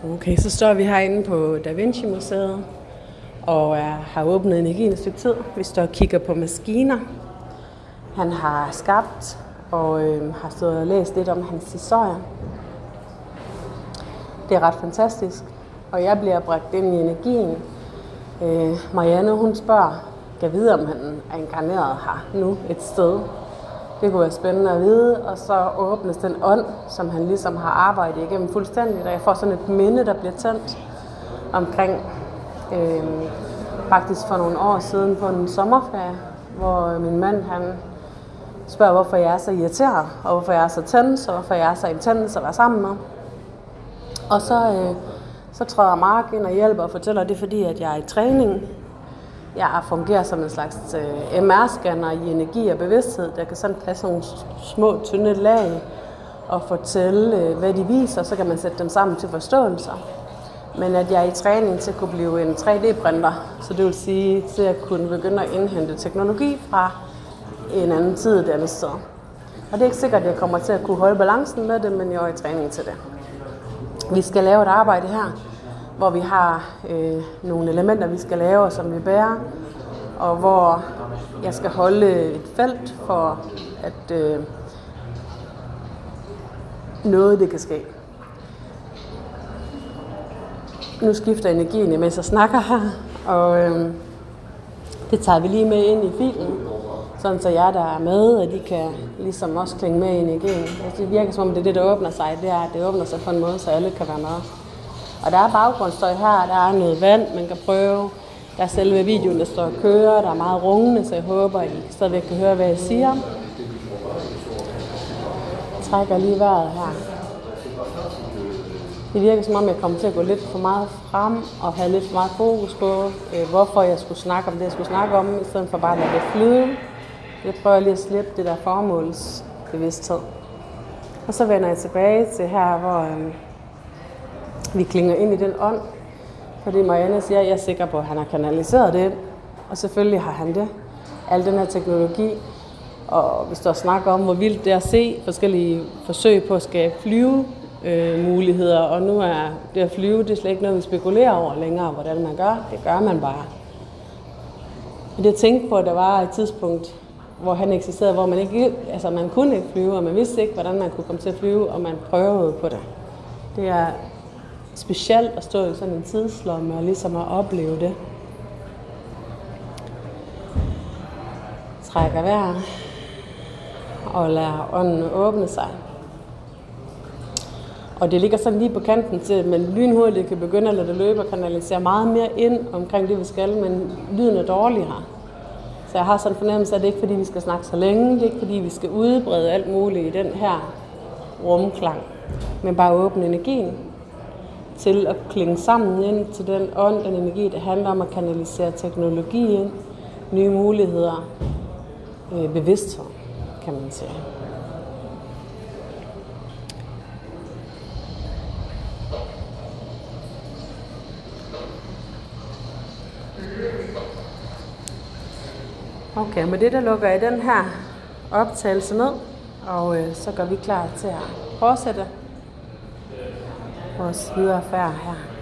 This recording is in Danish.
Okay, så står vi herinde på Da Vinci Museet og har åbnet energien et stykke tid. Vi står og kigger på maskiner, han har skabt og har stået og læst lidt om hans historie. Det er ret fantastisk, og jeg bliver bragt ind i energien. Marianne, hun spørger, kan vide, om han er inkarneret her nu et sted. Det kunne være spændende at vide, og så åbnes den ånd, som han ligesom har arbejdet igennem fuldstændigt. Og jeg får sådan et minde, der bliver tændt omkring, faktisk for nogle år siden på en sommerferie, hvor min mand han spørger, hvorfor jeg er så irriteret, og hvorfor jeg er så tændt, og hvorfor jeg er så intens at være sammen med. Og så træder Mark ind og hjælper og fortæller, at det er fordi, at jeg er i træning. Jeg fungerer som en slags MR-scanner i energi og bevidsthed, der kan sådan tage nogle små, tynde lag og fortælle, hvad de viser, så kan man sætte dem sammen til forståelser. Men at jeg er i træning til at kunne blive en 3D-printer, så det vil sige til at kunne begynde at indhente teknologi fra en anden tid et andet sted. Og det er ikke sikkert, at jeg kommer til at kunne holde balancen med det, men jeg er i træning til det. Vi skal lave et arbejde her, hvor vi har nogle elementer, vi skal lave, som vi bærer, og hvor jeg skal holde et felt for, at noget det kan ske. Nu skifter energien, imens jeg snakker her, og det tager vi lige med ind i filen, sådan så jer, der er med, at de kan ligesom også klinge med i energien. Det virker som om det er det, der åbner sig, det er, at det åbner sig på en måde, så alle kan være med. Og der er baggrundsstøj her, der er noget vand, man kan prøve. Der er selve videoen, der står og kører, der er meget rungende, så jeg håber, at I stadigvæk kan høre, hvad jeg siger. Jeg trækker lige vejret her. Det virker som om, jeg kommer til at gå lidt for meget frem og have lidt for meget fokus på, hvorfor jeg skulle snakke om det, jeg skulle snakke om, i stedet for bare at lade det flyde. Jeg prøver lige at slippe det der formålsbevidsthed. Og så vender jeg tilbage til her, hvor vi klinger ind i den ånd, fordi Marianne siger, at jeg er sikker på, at han har kanaliseret det, og selvfølgelig har han det. Al den her teknologi, og vi står og snakker om, hvor vildt det er at se forskellige forsøg på at skabe flyvemuligheder, og nu er det at flyve, det er slet ikke noget, vi spekulerer over længere, hvordan man gør. Det gør man bare. Og det jeg tænkte på, at der var et tidspunkt, hvor han eksisterede, hvor man ikke, altså man kunne ikke flyve, og man vidste ikke, hvordan man kunne komme til at flyve, og man prøvede på det. Det er specielt at stå i sådan en tidslomme og ligesom at opleve det. Trækker vejr og lader ånden åbne sig. Og det ligger sådan lige på kanten til, at man lynhurtigt kan begynde at lade det løbe og kanalisere meget mere ind omkring det, vi skal, men lyden er dårlig her. Så jeg har sådan en fornemmelse af, at det ikke er, fordi vi skal snakke så længe, det er ikke, fordi vi skal udbrede alt muligt i den her rumklang, men bare åbne energien til at klinge sammen ind til den ånd, den energi, der handler om at kanalisere teknologi ind, nye muligheder, bevidsthed, kan man sige. Okay, med det der lukker jeg den her optagelse ned, og så går vi klar til at fortsætte vores videre færd her.